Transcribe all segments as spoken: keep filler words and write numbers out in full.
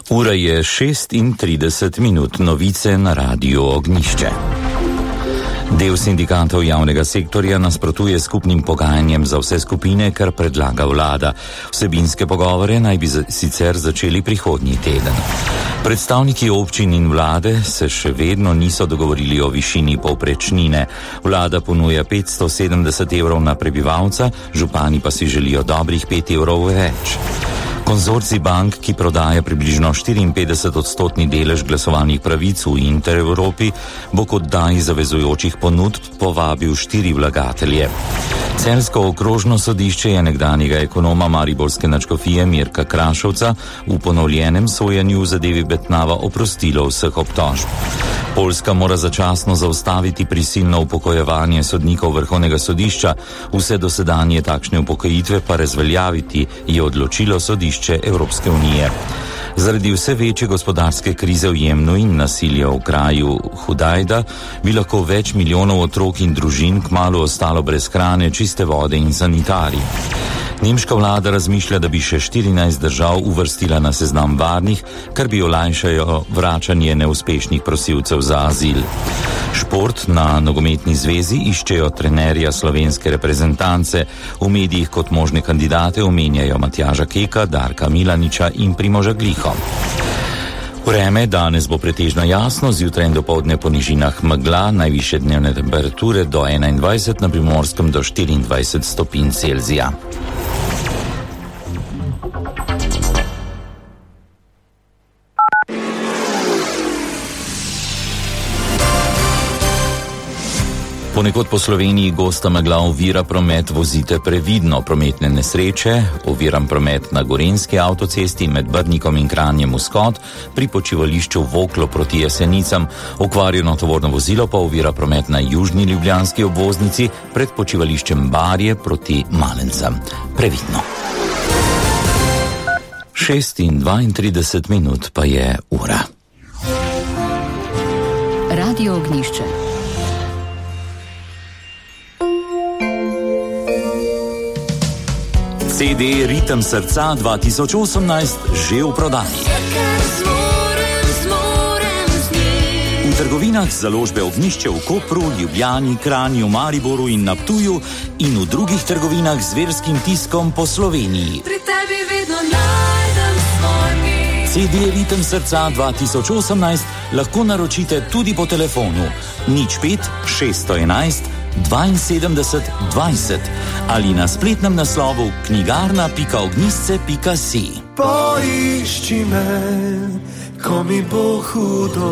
Ura je šestintrideset minut, novice na Radiu Ognjišče. Del sindikatov javnega sektorja nasprotuje skupnim pogajanjem za vse skupine, kar predlaga vlada. Vsebinske pogovore naj bi sicer začeli prihodnji teden. Predstavniki občin in vlade se še vedno niso dogovorili o višini povprečnine. Vlada ponuja petsto sedemdeset evrov na prebivalca, župani pa si želijo dobrih pet evrov več. Konzorcij bank, ki prodaja približno štiriinpetdeset odstotni delež glasovalnih pravic v Interevropi, bo kot daj zavezujočih ponudb povabil štiri vlagatelje. Celjsko okrožno sodišče je nekdanjega ekonoma mariborske nadškofije Mirka Krašovca v ponovljenem sojenju v zadevi Betnava oprostilo vseh obtožb. Poljska mora začasno zaustaviti prisilno upokojevanje sodnikov vrhovnega sodišča, vse dosedanje takšne upokojitve pa razveljaviti, je odločilo sodišče Evropske unije. Zaradi vse večje gospodarske krize v Jemnu in nasilja v kraju Hudajda bi lahko več milijonov otrok in družin kmalu ostalo brez hrane, čiste vode in sanitarij. Nemška vlada razmišlja, da bi še štirinajst držav uvrstila na seznam varnih, kar bi olajšalo vračanje neuspešnih prosilcev za azil. Šport. Na nogometni zvezi iščejo trenerja slovenske reprezentance. V medijih kot možne kandidate omenjajo Matjaža Keka, Darka Milaniča in Primoža Gliho. Vreme danes bo pretežno jasno, zjutraj in dopoldne po nižinah megla, najvišje dnevne temperature do enaindvajset, na Primorskem do štiriindvajset stopinj Celzija. Ponekod po Sloveniji gosta megla ovira promet, vozite previdno. Prometne nesreče, oviran promet na Gorenjski avtocesti med Brnikom in Kranjem vzhod, pri počivališču Voklo proti Jesenicam, okvarjeno tovorno vozilo pa ovira promet na južni ljubljanski obvoznici pred počivališčem Barje proti Malencem. Previdno. šest in dvaintrideset minut pa je ura. Radio Ognjišče. C D Ritem srca dva tisoč osemnajst že v prodaji. V trgovinah založbe Ognjišče v Kopru, Ljubljani, Kranju, Mariboru in na Ptuju in v drugih trgovinah z verskim tiskom po Sloveniji. Pri tebi vedno najdem svoj mir. C D Ritem srca dva tisoč osemnajst lahko naročite tudi po telefonu nič pet šeststo enajst dvainsedemdeset dvajset ali na spletnem naslovu knjigarna pika ognjisce pika si. Poišči me, ko mi bo hudo.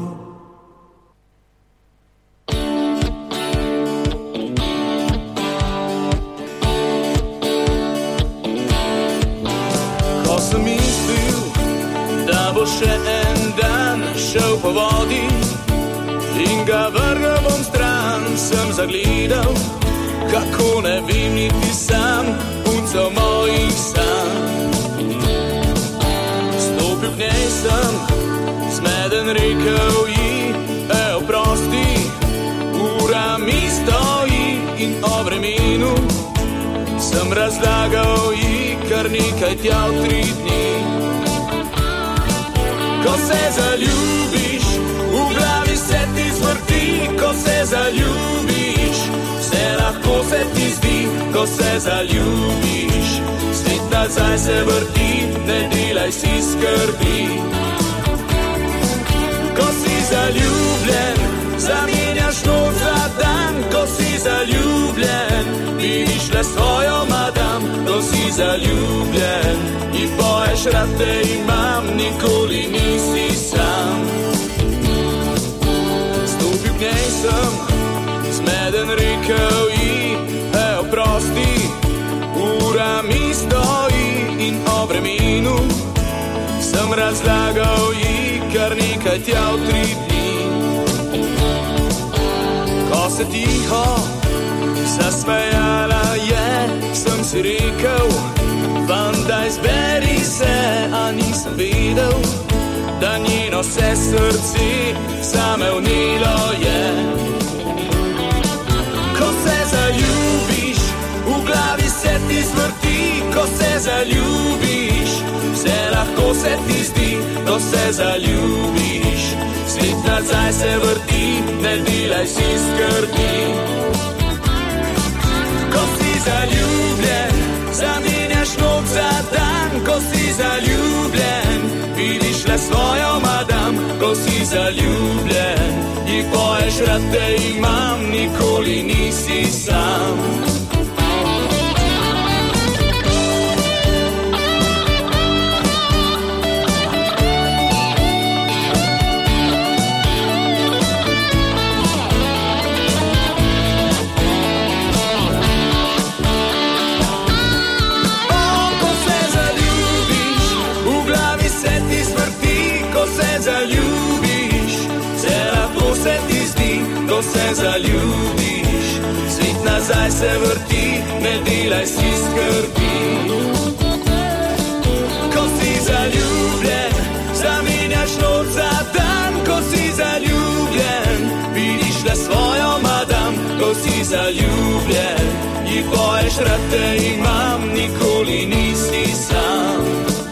Ko sem mislil, da bo še en dan šel po vodi in ga vrgel bom stran, sem zagledal, kako ne vem niti sam, punco mojih sanj. Stopil k njej sem, zmeden rekel ji, e, oprosti, ura mi stoji in o vremenu sem razlagal ji kar nekaj tja v tri dni. Ko se zaljubiš, v glavi se ti zvrti, ko se zaljubiš, vse lahko se ti zdi, ko se zaljubiš, svet nazaj se vrti, ne delaj si skrbi. Ko si zaljubljen, zamenjaš noč za dan, ko si zaljubljen, vidiš le svojo madam, ko si zaljubljen, in poješ rad te imam, nikoli nisi sam. Stopil k njej sem, zmeden rekel ji, e, oprosti, ura mi stoji in o vremenu sem razlagal ji kar nekaj tja v tri dni. Ko se tiho zasmejala je, sem si rekel, vanda izberi se, a nisem vedel, da njeno se srce same vnelo je. Ko se zaljubiš, v glavi se ti zvrti, ko se zaljubiš, vse lahko se ti zdi, ko se zaljubiš. Svet nazaj se vrti, ne delaj si skrbi. Ko si zaljubljen, zamenjaš noč za dan. Ko si zaljubljen, vidiš le svojo madam. Ko si zaljubljen, ji poješ, rad te imam, nikoli nisi sam. Se zaljubiš, svet nazaj se vrti, ne delaj si skrbi. Ko si zaljubljen, zamenjaš noč za dan. Ko si zaljubljen, vidiš le svojo madam. Ko si zaljubljen, ji poješ, rad te imam, nikoli nisi sam.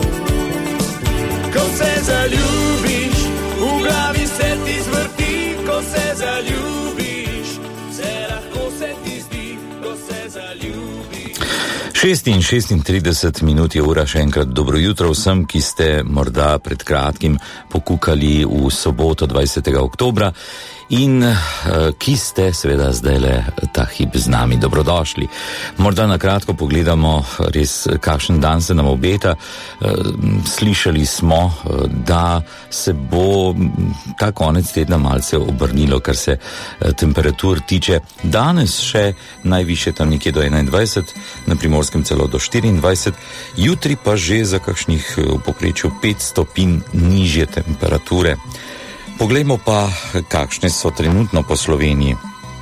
Ko se zaljubiš, v glavi se ti zvrti. Ko se zaljubiš, se lahko se ti zdi, ko se zaljubiš. šest in šestintrideset minut je ura, še enkrat dobro jutro vsem, ki ste morda pred kratkim pokukali v soboto dvajsetega oktobra in uh, ki ste seveda zdajle ta hip z nami. Dobrodošli. Morda na kratko pogledamo res, kakšen dan se nam obeta. Uh, slišali smo, uh, da se bo ta konec tedna malce obrnilo, kar se uh, temperatur tiče. Danes še najviše tam nekje do enaindvajset, na Primorskem celo do štiriindvajset, jutri pa že za kakšnih v povprečju pet stopinj nižje temperature. Poglejmo pa, kakšne so trenutno po Sloveniji.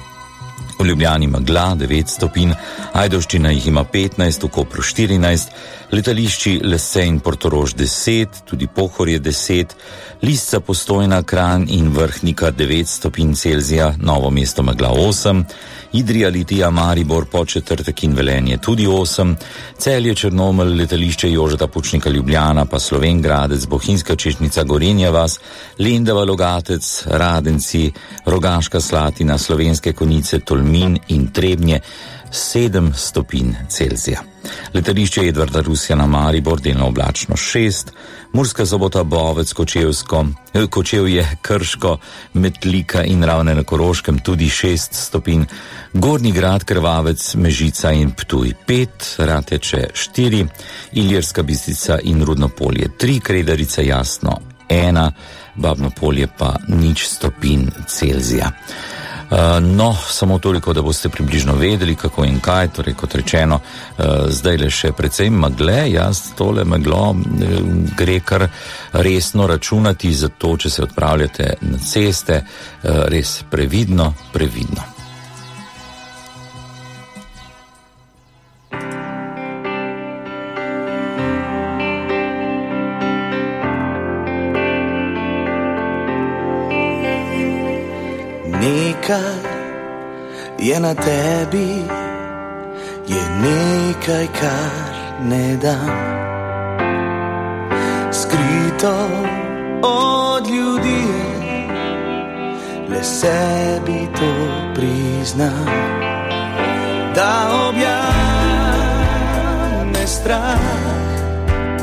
V Ljubljani megla devet stopinj, Ajdovščina jih ima petnajst, v Kopru štirinajst, letališči Lese in Portorož deset, tudi Pohorje deset, Lisca, Postojna, Kranj in Vrhnika devet stopinj Celzija, Novo mesto megla osem, Idrija, Litija, Maribor, Podčetrtek in Velenje tudi osem, Celje, Črnomelj, letališče Jožeta Pučnika Ljubljana, pa Slovenj Gradec, Bohinjska Čečnica, Gorenja vas, Lendava, Logatec, Radenci, Rogaška Slatina, Slovenske Konjice, Tolmin in Trebnje sedem stopinj Celzija. Letališče Edvarda Rusjana, Maribor, delno oblačno šest, Murska Sobota, Bovec, Kočevsko, Kočevje, Krško, Metlika in Ravne na Koroškem tudi šest stopinj, Gornji Grad, Krvavec, Mežica in Ptuj pet, Rateče štiri, Ilirska Bistrica in Rudno Polje tri, Kredarica, Jasno ena, Babno Polje pa nič stopinj Celzija. Uh, no, samo toliko, da boste približno vedeli, kako in kaj, torej kot rečeno, uh, zdaj le še precej megle, jaz tole meglo uh, gre kar resno računati, zato če se odpravljate na ceste, uh, res previdno, previdno. Nekaj je na tebi, je nekaj, kar ne dam. Skrito od ljudi je, le sebi to priznam. Da objame strah